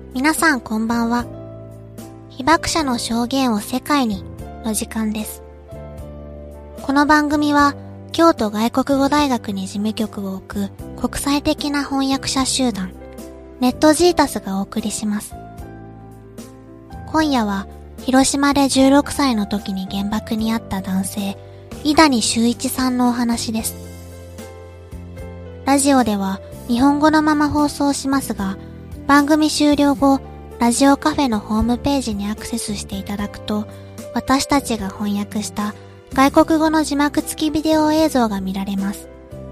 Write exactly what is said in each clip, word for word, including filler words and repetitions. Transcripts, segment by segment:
皆さんこんばんは。被爆者の証言を世界にの時間です。この番組は京都外国語大学に事務局を置く国際的な翻訳者集団ネットジータスがお送りします。今夜は広島でじゅうろくさいの時に原爆に遭った男性井谷修一さんのお話です。ラジオでは日本語のまま放送しますが、番組終了後、ラジオカフェのホームページにアクセスしていただくと、私たちが翻訳した外国語の字幕付きビデオ映像が見られます。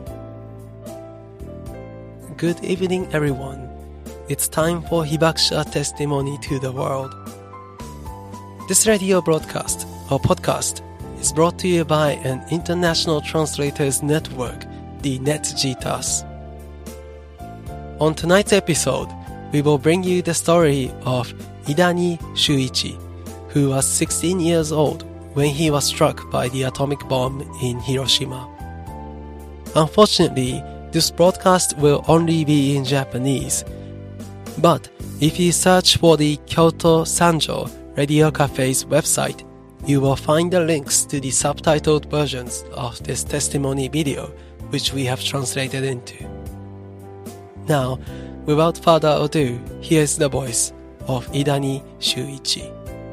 Good evening, everyone. It's time for Hibakusha testimony to the world. This radio broadcast, or podcast, is brought to you by an international translators network, the NetJitas. On tonight's episode, we will bring you the story of Idani Shuichi, who was sixteen years old when he was struck by the atomic bomb in Hiroshima. Unfortunately, this broadcast will only be in Japanese. But if you search for the Kyoto Sanjo Radio Cafe's website, you will find the links to the subtitled versions of this testimony video, which we have translated into. Now, without further ado, here's the voice of Idani Shuichi.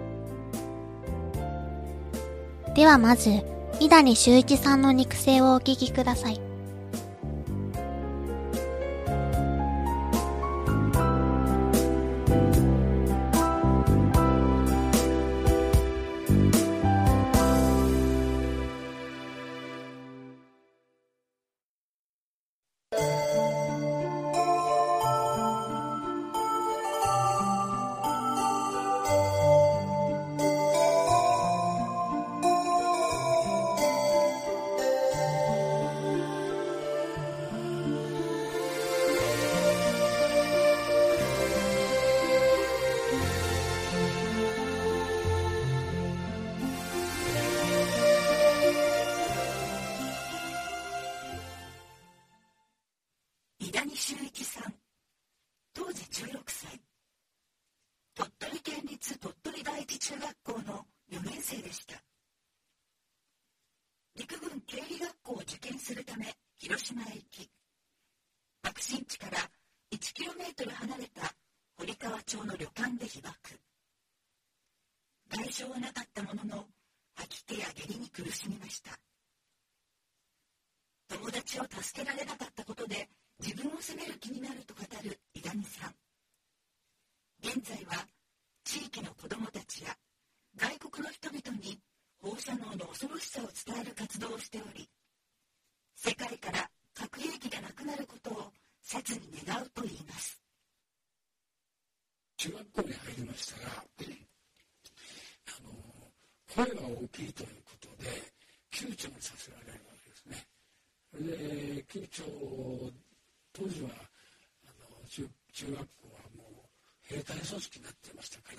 ではまず、井谷修一さんの肉声をお聞きください。 井谷修一さん、当時じゅうろくさい、鳥取県立鳥取第一中学校のよねん生でした。陸軍経理学校を受験するため広島へ行き、爆心地からいちキロメートル離れた堀川町の旅館で被爆。外傷はなかったものの、吐き気や下痢に苦しみました。友達を助けられなかったことで自分を責める気になると語る井谷さん。現在は地域の子どもたちや外国の人々に放射能の恐ろしさを伝える活動をしており、世界から核兵器がなくなることを切に願うと言います。 中学校に入りましたら、あの声が大きいということで救助にさせられるわけですね。それで救助当時はあの 中, 中学校はもう兵隊組織になっていましたから、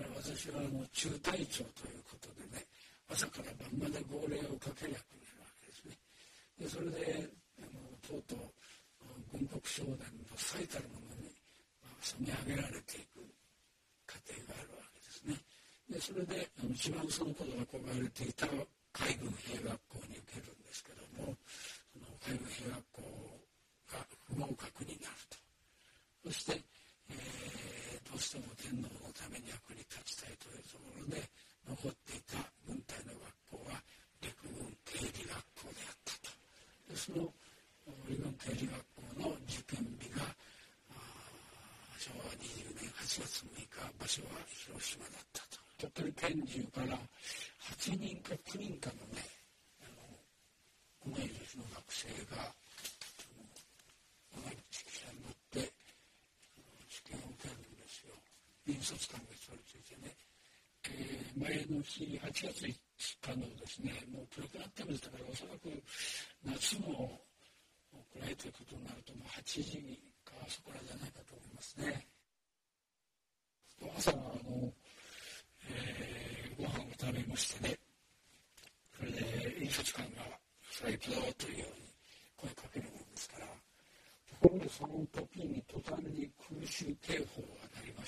私はあの中隊長ということでね、朝から晩まで号令をかける役になるわけですね。でそれであのとうとう軍国少年の最たるものに染め上げられていく過程があるわけですね。でそれであの一番そのことが憧れていた海軍兵学校に受けるんですけども、その海軍兵学校が不合格になると。そして、えー、どうしても天皇のために役に立ちたいというところで残っていた軍隊の学校は陸軍経理学校であったと。でその陸軍経理学校の受験日がしょうわにじゅうねんはちがつむいか、場所は広島だったと。鳥取県中からはちにんかきにんかのね、あの同い年の学生が同じ汽車に乗って試験を受けるんですよ。引率官がそれついてね、えー、前の日はちがついつかのですね、もう暗くなってましたから、おそらく夏の暗いということになるともうはちじかそこらじゃないかと思いますね。朝はあの、えー、ご飯を食べましてね、それで引率官がさあ行くぞというように声かけるものですから、ところでその時に途端に空襲警報が鳴りま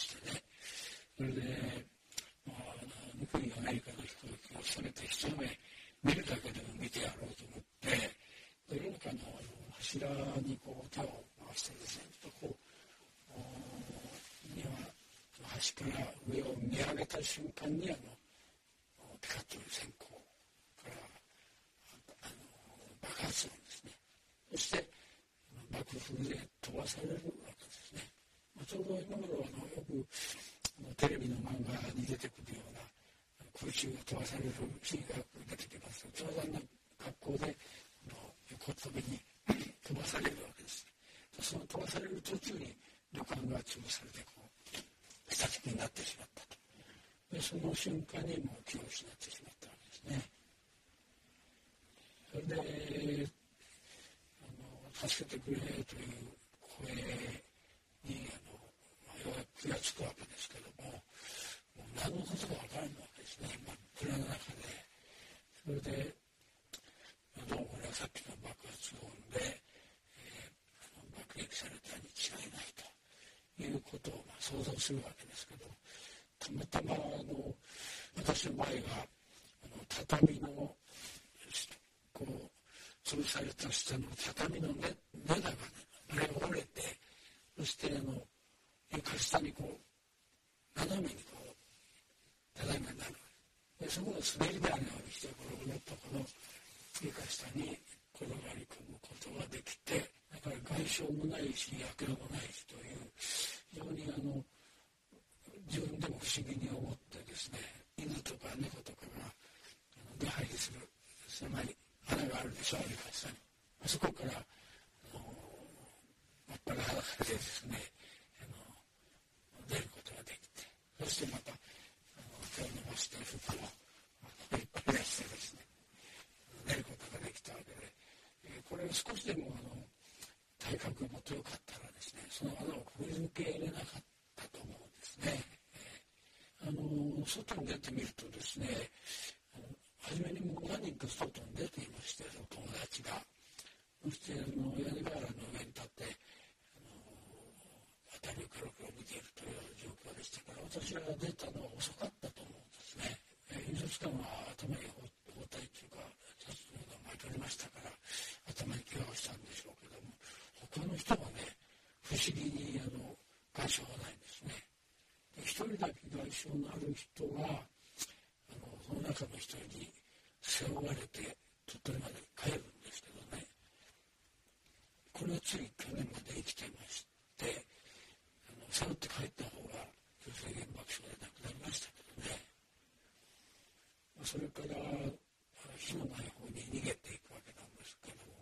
端から上を見上げた瞬間にあのピカッという閃光からあの爆発するんですね。そして爆風で飛ばされるわけですね。ちょうど今頃あのよくテレビの漫画に出てくるような空襲が飛ばされるシーンが出てきますと、ちょうどあんな格好で横飛びに飛ばされるわけです。その飛ばされる途中に旅館が潰されてこう下敷きになってしまったと。でその瞬間にもう気を失ってしまったわけですね。それであの助けてくれという声にあの、まあ、ようやく気がつくわけですけども、もう何のことか分からないわけですね。真っ暗の中で。それでどうもこれはさっきの爆発音で、えー、あの爆撃されたに違いないということをまあ想像するわけですけど、たまたまあの私の場合があの畳のこう潰された下の畳の根根がね、あれが折れて、そしてあの床下にこう斜めにこう畳がなる。でそこを滑り台のようにしてゴロゴロっとこの床下に転がり込むことができて、だから外傷もないしやけどもないしという非常にあの自分でも不思議に思ってですね、犬とか猫とかが出入りする狭い穴があるでしょう、床下に。あそこからあの真っ裸裸でですねあの出ることができて、そしてまたあの手を伸ばして服を引っ張り出してですね出ることができたわけで、えー、これ少しでもあの体格がもっと良かったらですね、その穴をくぐり抜けれなかったと思うんですね。えー、あの外に出てみるとですね、初めにもう何人か外に出ていまして、その友達が。そしてあの屋根瓦の上に立ってあの辺りをキョロキョロ見ているという状況でしたから、私が出たのは遅かったと思うんですね。えー、印刷官は頭に包帯というかシャツのような巻いておりましたから頭に怪我をしたんでしょうけども、他の人はね不思議にあの外傷がないんですね。で一人だけ外傷のある人はあのその中の一人に背負われて鳥取まで帰るんですけどね、これはつい去年まで生きていまして、あの背負って帰った方が急性原爆症で亡くなりましたけどね。それから火のない方に逃げていくわけなんですけども、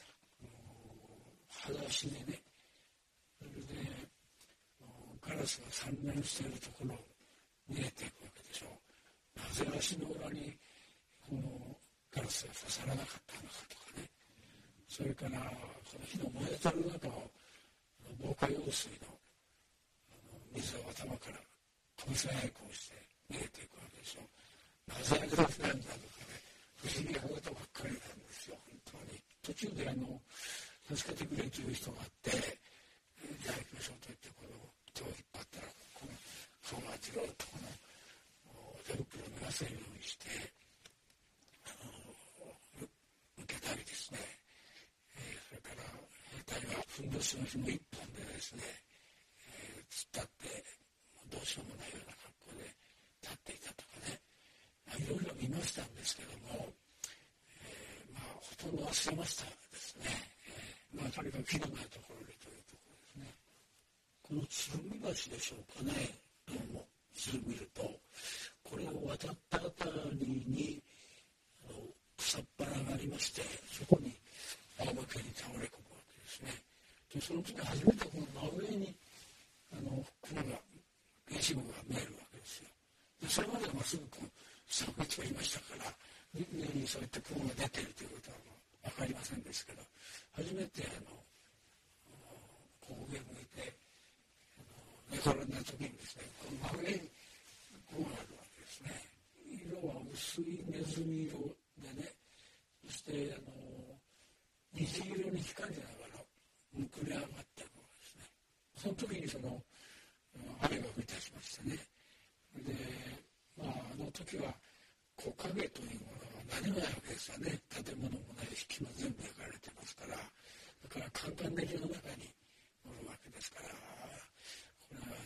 裸足でね、それでガラスが散乱しているところを逃げていくわけでしょう。なぜ足の裏にこのガラスが刺さらなかったのかとかね、それからその火の燃えてる中を防火用水の水を頭からかみさやくをして逃げていくわけでしょう。なぜガラスなんだとかね、不思議なことばっかりなんですよ、本当に。途中であの助けてくれという人があって、じゃあ行きましょうと言ってこの手を引っ張ったら、この顔がじろっとこの手袋を脱がせるようにしてあの受けたりですね、えー、それから兵隊はふんどしの紐一本でですね、えー、突っ立ってどうしようもないような格好で立っていたとかね、まあ、いろいろ見ましたんですけども、えー、まあほとんど忘れましたですね。えー、まあとにかく火のないところでというところですね。この鶴見橋でしょうかね、どうも地図見るとこれを渡ったあたりにあの草っぱらがありまして、そこに青葉家に倒れ込むわけですね。でその時初めてこの真上にあの雲が原子雲が見えるわけですよ。でそれまではまっすぐこう下を見ていましたから、上にそういった雲が出ているということは分かりませんですけど、初めてあのこう上向いて寝転んだ時にですね、この真上に雲があるわけですね。色は薄いネズミ色でね、そしてあの虹色に光りながらむくれ上がっていくわけですね。その時にその雨が降り出しましてね。で、まああの時は木陰というものは何もないわけですよね。建物もないし木も全部焼かれてますから、だからカンカン照りの中におるわけですから、これはそれか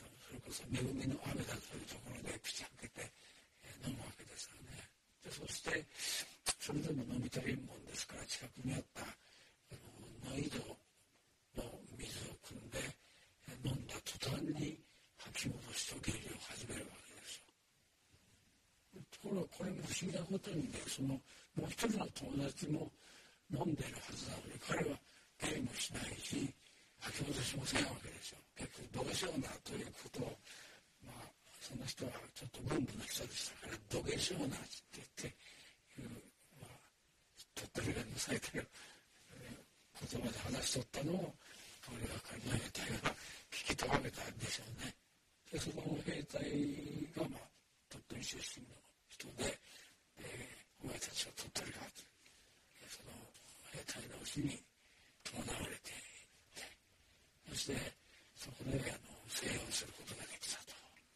こそ恵みの雨だというところで口開けて飲むわけですよね。でそしてそれでも飲み足りんもんですから近くにあったノイドの水を汲んで飲んだ途端に吐き戻しと下痢を始めるわけですよ。ところがこれも不思議なことにね、そのもう一人の友達も飲んでるはずなのに彼は下痢もしないし吐き戻しもせんわけですよ。結局どうしようなということを、まあ、その人はちょっと軍部の人でしたからどげしょうなって言っていう、まあ、鳥取弁のされてる言葉で話しとったのをこれが彼の兵隊が聞きとがめたんでしょうね。でその兵隊が、まあ、鳥取出身の人で、えー、お前たちは鳥取かとその兵隊のうちに伴われていて、そしてそこであの静養することができたと。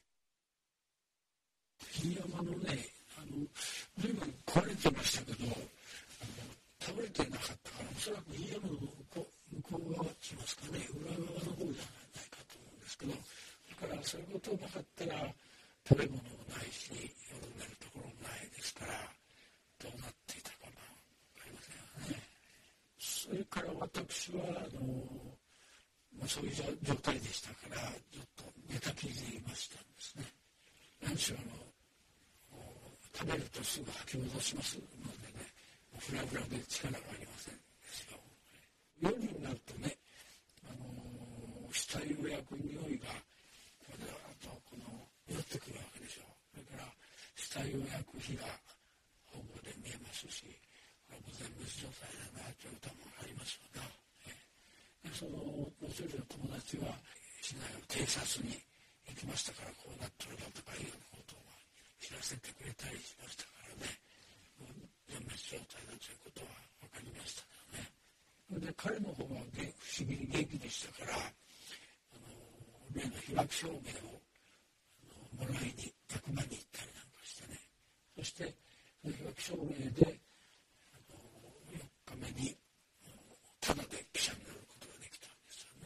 飯山のね、あの随分壊れてましたけど、あの倒れてなかったからおそらく飯山の向こう向こう側って言いますかね、裏側の方じゃないかと思うんですけど、だからそういうことなかったら食べ物もないし夜寝るところもないですからどうなっていたかな分かりませんよね。それから私はあの、まあ、そういう状態でしたからずっと寝たきりでいましたんですね。何しろあの食べるとすぐ吐き戻しますのでね、フラフラで力がありませんですよ。夜になるとね、あの死体を焼く匂いがこれあとこの寄ってくるわけでしょう。それから死体を焼く火が方々で見えますし、これも全滅状態だなという歌もありますよね。そのもう一人の友達は市内を偵察に行きましたからこうなっとるだとかいうようなことを知らせてくれたりしましたからね、もう全滅状態だということは分かりましたけどね。で彼の方は不思議に元気でしたからあの例の被爆証明をあのもらいに役場に行ったりなんかしてね、そしてその被爆証明であのよっかめにただで記者になることができたんですよね。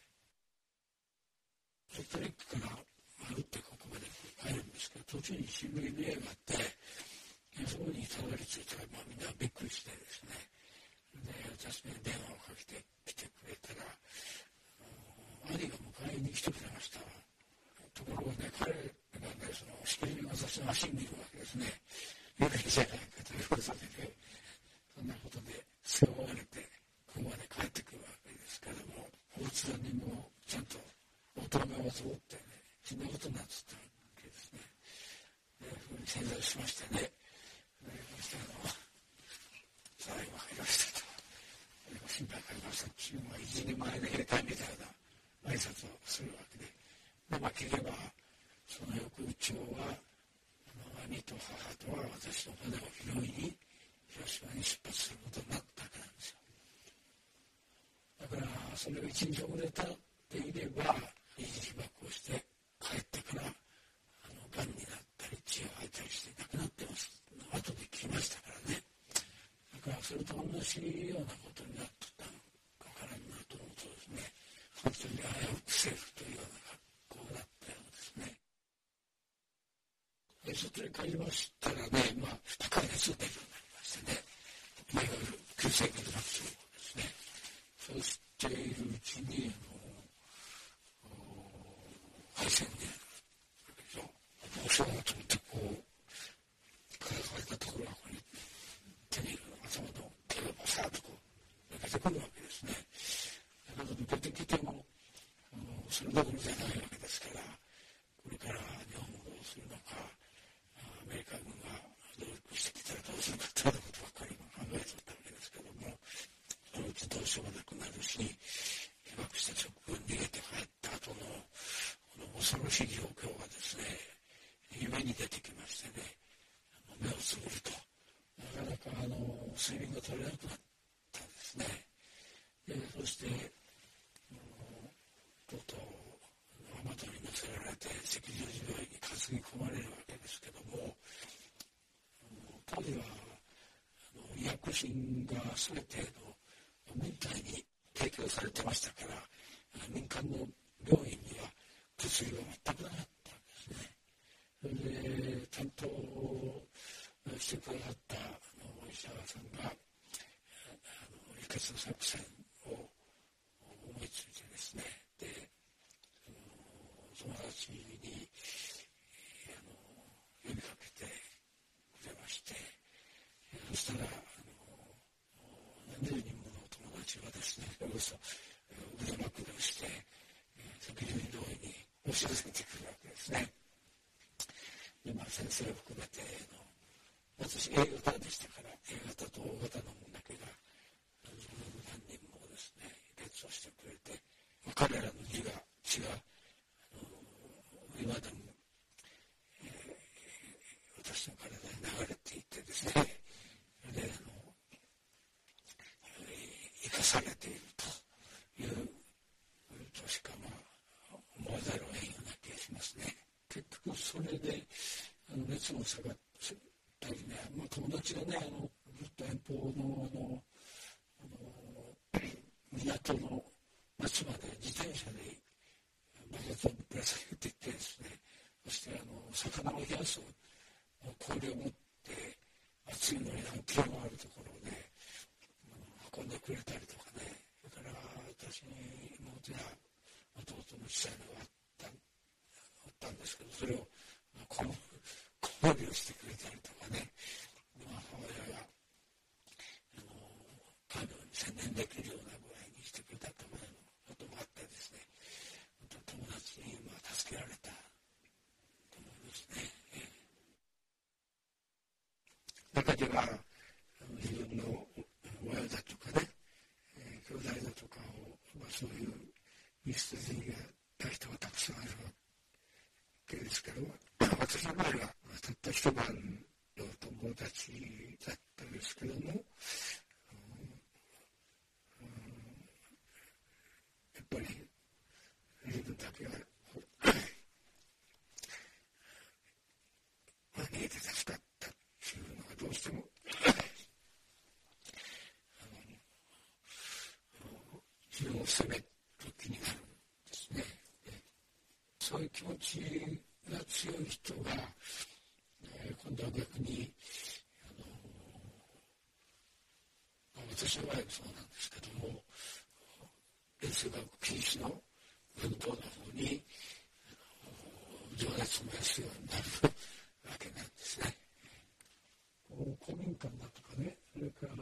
ソルトレイクから歩ってここまで帰るんですけど、途中に新聞の家があってそこにたどり着いたら、まあ、みんなびっくりしてですね、で私に電話をかけてきてくれたら兄が迎えに来てくれました。ところがね、彼がねそのしきりに私の足にいるわけですね。よくじゃないかということで、ね、そんなことで背負われてここまで帰ってくるわけですけども、大津さんにもちゃんと大人目を背負ってね、そんなことになってたわけですね。でそれに正座しましてね、そしてあのさあ今入りましたと、心配かかりましたっていうのは一人前で兵隊みたいな挨拶をするわけで、でまあ聞けばその翌朝は兄と母とは私の骨を拾いに広島に出発することになったわけなんですよ。だからそれが一日遅れたっていれば二次被爆をして帰ってからあのがんになったり血を吐いたりして亡くなってます後で聞きましたからね。だからそれと同じようなことになってたのかわからんなと思うとですね、本当に危うく政府というような格好だったようですね。でそれ帰りましたらね、まあ高い熱が出るようになりましてね、いわゆる急性血圧症ですね。そうしているうちにあの肺腺にあるわけでしょ。お正月ってこうからかれたところがここに手に頭の手をバサッとこう抜けてくるわけですね。だけど抜けてきてもあのそれどころじゃないわけですから、これから日本語をするのかアメリカ軍が努力してきたらどうするかということばっかり考えておったわけですけども、そのうちどうしようもなくなるし、被爆した直後に逃げて帰った後のこの恐ろしい状況がですね、夢に出てきましてね、目をつぶるとなかなかあの睡眠が取れなくなったんですね。でそしてとうとう雨戸に乗せられて赤十字病院に担ぎ込まれるわけですけども、当時はあの医薬品が全ての軍隊に提供されてましたから、民間の病院には物薬が全くなかったんですね。それで担当してくださったあのお医者さんがあの輸血作戦を思いついてですね、で友達にあの呼びかけてくれまして、そしたらあの何十人もの友達がですね、それこそ腕まくりをして赤十字通りに押し寄せてくるわけですね。で、まあ、先生を含めての私 A 型でしたから A 型と O 型のものだけが十何人もですね列をしてくれて、まあ、彼らの字が血が今でも、えー、私の体に流れていてですね、それであの、えー、生かされているというとしかまあ思わざるを得んような気がしますね。結局それであの熱も下がったりね、まあ、友達がねあのずっと遠方のあのあの港の町まで自転車でバケツをぶら下げていってですね、そしてあの魚を冷やす氷を持って暑いのに何キロもあるところで運んでくれたりとかね、それから私の妹や弟の小さいのがあったあったんですけど、それをこう考慮してくれたりとかね、母親があの介護に専念できるような具合にしてくれたということもあってですね、友達にまあ助けられたと思いますね。中では自分の親だとかね、えー、兄弟だとかを、まあ、そういうミステリーが人がたくさんあるわけですけど、私の場合はたった一晩の友達だったんですけども、うんうん、やっぱり自分だけは逃げて助かったっていうのがどうしても自分を責める気になるんですね。そういう気持ちが強い人が、えー、今度は逆にあの、まあ、私の場合もそうなんですけども、原生学禁止の運動の方に情熱を燃やすようになるわけなんですね。公民館だとかね、それから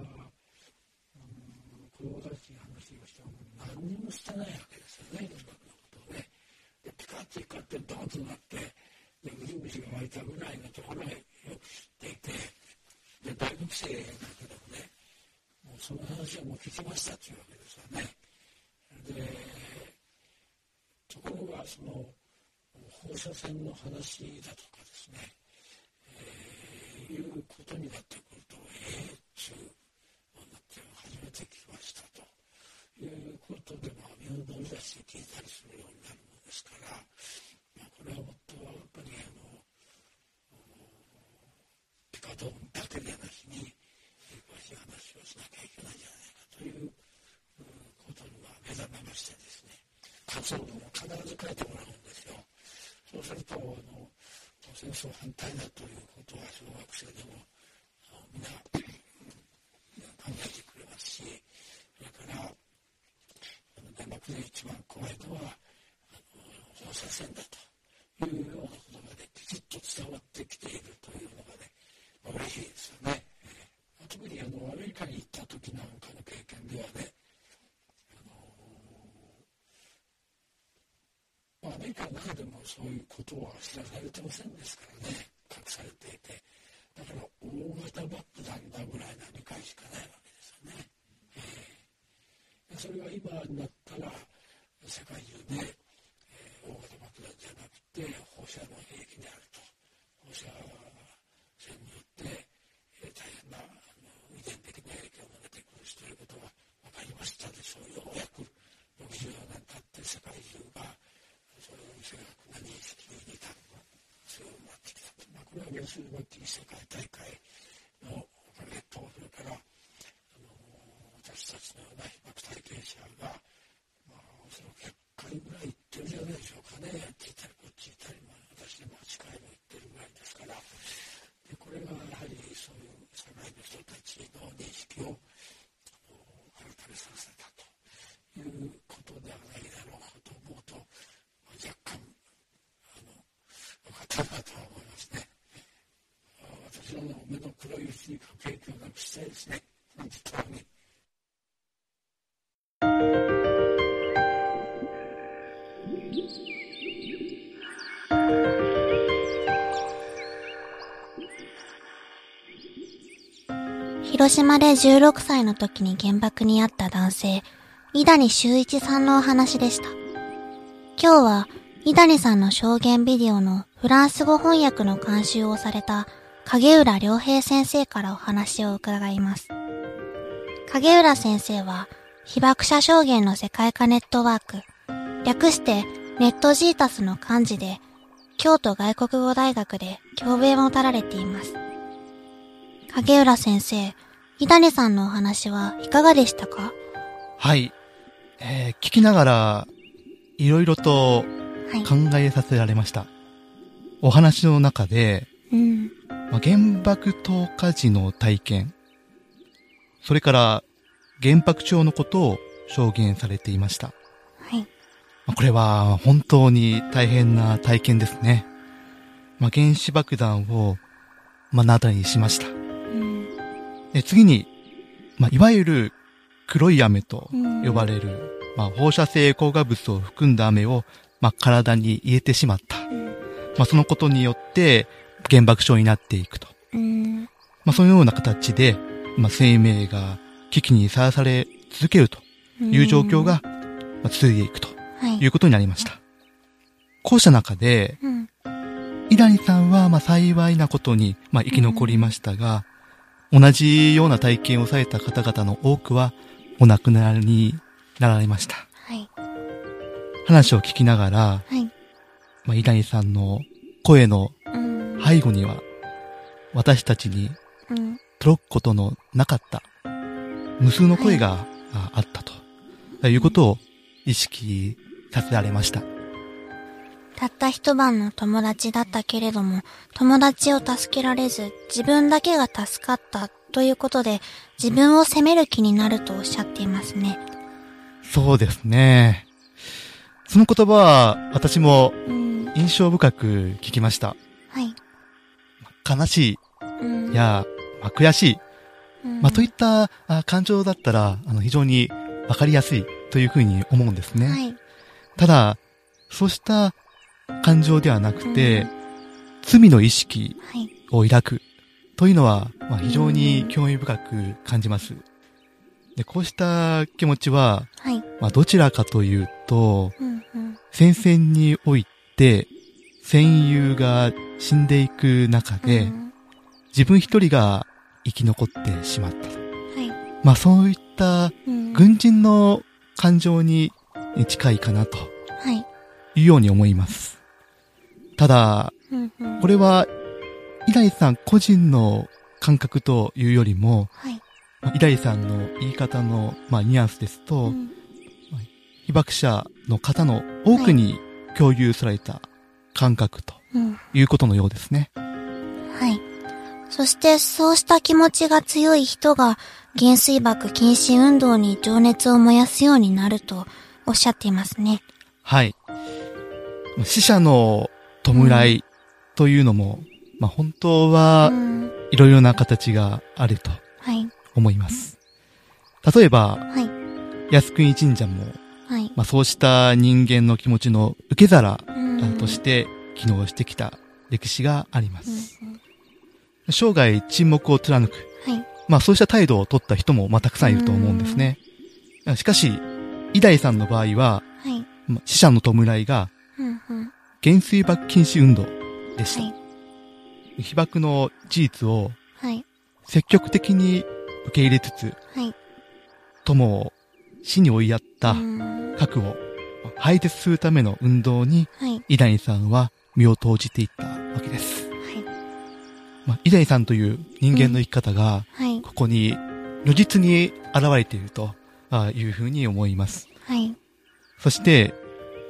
子供たちに話をしても何にもしてないわけですよね、いろんなことをね。でピカッと光ってドーンとなってでムジムジが湧いたぐらいのところへよく知っていて、で大学生だけどもね、もうその話はもう聞きましたというわけですよね。でところがその放射線の話だとかですね、えー、いうことになってくるとえー、中になって初めて聞きましたということで、まあ、身を乗り出して聞いたりするようになるものですから、まあ、これはもっとやっぱりあのピカドーンだけでなしに詳しい話をしなきゃいけないんじゃないかということには目覚めましてですね、感想文を必ず書いてもらうんですよ。そうするとあの戦争反対だということは小学生でもみんな考えてくれますし、それから原爆で一番怖いのは放射線だというようなことがねきちっと伝わってきているというのがね、まあ、嬉しいですよね。えー、特にあのアメリカに行った時なんかの経験ではね、あのーまあ、アメリカの中でもそういうことは知らされてませんですからね、隠されていて、だから大型爆弾だぐらいな理解しかないわけですよね。えー、それが今になったら世界中で、えー、大型爆弾じゃなくて放射能兵器であると、放射線によって、えー、大変なあの遺伝的な影響が出てくるしということが分かりましたでしょう。ようやくろくじゅうよねん経って世界中がそれを正確な認識に多分強くなってきたと。まあ、これは原子力学世界大会のおかげと、それからあの私たちのような被爆体験者が、まあ、その結果回ぐらい行ってるじゃないでしょうかね。あっち行ったりこっち行ったり、まあ、私でもはちかいも行ってるぐらいですから、でこれがやはりそういう社会の人たちの認識を改めさせたということではないだろうかと思うと、まあ、若干あのよかったなとは思いますね。私の目の黒いうちに影響なくしたいですね。本当に。 広島でじゅうろくさいの時に原爆に遭った男性、井谷修一さんのお話でした。今日は井谷さんの証言ビデオのフランス語翻訳の監修をされた影浦良平先生からお話を伺います。影浦先生は被爆者証言の世界化ネットワーク、略してネットジータスの幹事で、京都外国語大学で教鞭を取られています。影浦先生、井谷さんのお話はいかがでしたか？ はい、えー、聞きながらいろいろと考えさせられました。はい、お話の中で、 うんまあ、原爆投下時の体験、それから原爆症のことを証言されていました。 はい。 まあ、これは本当に大変な体験ですね。まあ、原子爆弾を目の当たりにしました。で次に、まあ、いわゆる黒い雨と呼ばれる、うんまあ、放射性硬化物を含んだ雨を、まあ、体に入れてしまった。うんまあ、そのことによって原爆症になっていくと。 うんまあ、そのような形で、まあ、生命が危機にさらされ続けるという状況が、まあ、続いていくということになりました。はい、こうした中で、 うん、 井谷さんはまあ幸いなことに、まあ、生き残りましたが、同じような体験をされた方々の多くはお亡くなりになられました。 はい、 話を聞きながら、 はいまあ、井谷さんの声の背後には、私たちに届くことのなかった無数の声があったということを意識させられました。 たった一晩の友達だったけれども、友達を助けられず、自分だけが助かったということで、自分を責める気になるとおっしゃっていますね。 そうですね。その言葉は私も印象深く聞きました。 はい。 悲しい、 うん、 や、まあ、悔しい、 うんまあ、といったあ感情だったらあの非常にわかりやすいというふうに思うんですね。 はい、 ただ、そうした感情ではなくて、うん、罪の意識を抱くというのは、まあ、非常に興味深く感じます。でこうした気持ちは、 はいまあ、どちらかというと、 うんうん、 戦線において戦友が死んでいく中で、うん、自分一人が生き残ってしまった。はい、まあそういった軍人の感情に近いかなというように思います。ただ、 うんうん、 これは井谷さん個人の感覚というよりも、 はいまあ、井谷さんの言い方の、まあ、ニュアンスですと、 うんまあ、被爆者の方の多くに共有された感覚ということのようですね。 はい。そしてそうした気持ちが強い人が原水爆禁止運動に情熱を燃やすようになるとおっしゃっていますね。 はい。死者の弔いというのも、うんまあ、本当はいろいろな形があると思います。はい、例えば、 はい、 靖国神社も、 はいまあ、そうした人間の気持ちの受け皿として機能してきた歴史があります。 うんうん、 生涯沈黙を貫く、 はいまあ、そうした態度を取った人もまあたくさんいると思うんですね。しかし、井谷さんの場合は、 はいまあ、死者の弔いが原水爆禁止運動でした。はい被爆の事実を積極的に受け入れつつ、 はい、 友を死に追いやった核を廃絶するための運動に、 はい、 井谷さんは身を投じていったわけです。 はいまあ、井谷さんという人間の生き方が、 うんはい、 ここに如実に現れているというふうに思います。 はい、 そして、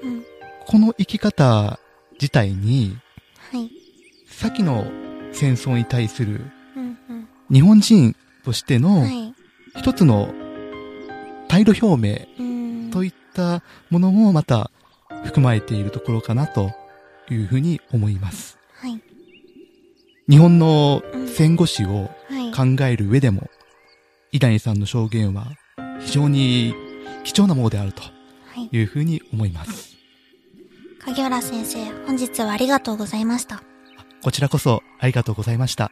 うん、 この生き方自体に、 はい、 先の戦争に対するうんうん、 日本人としてのはい一つの態度表明といったものもまた含まれているところかなというふうに思います。 はい、 日本の戦後史をうん考える上でも、井谷さんの証言は非常に貴重なものであるというふうに思います。 影浦先生、本日はありがとうございました。 こちらこそありがとうございました。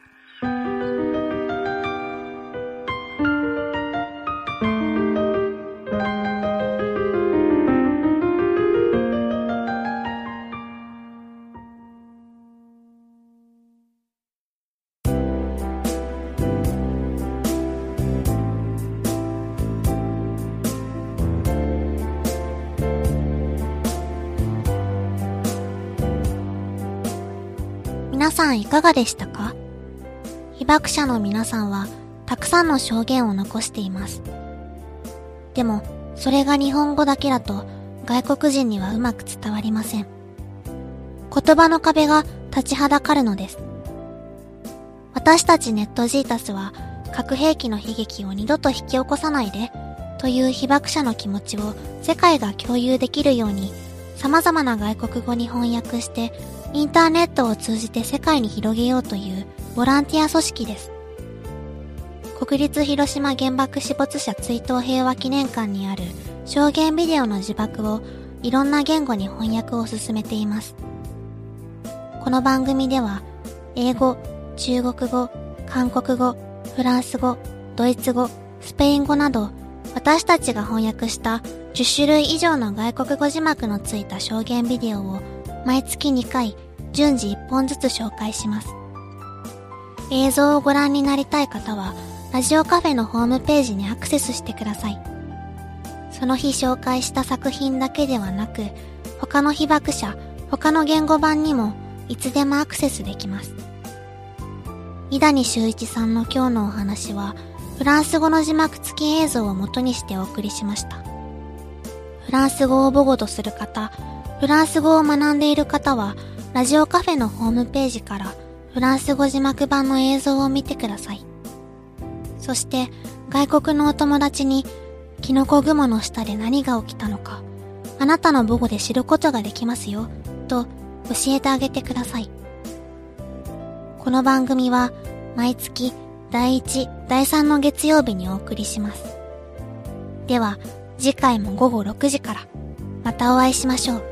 皆さんいかがでしたか？被爆者の皆さんはたくさんの証言を残しています。でも、それが日本語だけだと外国人にはうまく伝わりません。言葉の壁が立ちはだかるのです。私たちネットジータスは核兵器の悲劇を二度と引き起こさないでという被爆者の気持ちを世界が共有できるように様々な外国語に翻訳してインターネットを通じて世界に広げようというボランティア組織です。国立広島原爆死没者追悼平和記念館にある証言ビデオの自爆をいろんな言語に翻訳を進めています。この番組では英語、中国語、韓国語、フランス語、ドイツ語、スペイン語など私たちが翻訳したじゅっしゅるい以上の外国語字幕のついた証言ビデオを毎月にかい順次いっぽんずつ紹介します。映像をご覧になりたい方はラジオカフェのホームページにアクセスしてください。その日紹介した作品だけではなく他の被爆者、他の言語版にもいつでもアクセスできます。井谷修一さんの今日のお話はフランス語の字幕付き映像を元にしてお送りしました。フランス語を母語とする方、フランス語を学んでいる方はラジオカフェのホームページからフランス語字幕版の映像を見てください。そして外国のお友達にキノコ雲の下で何が起きたのかあなたの母語で知ることができますよと教えてあげてください。この番組は毎月だいいち、だいさんの月曜日にお送りします。では次回もごごろくじからまたお会いしましょう。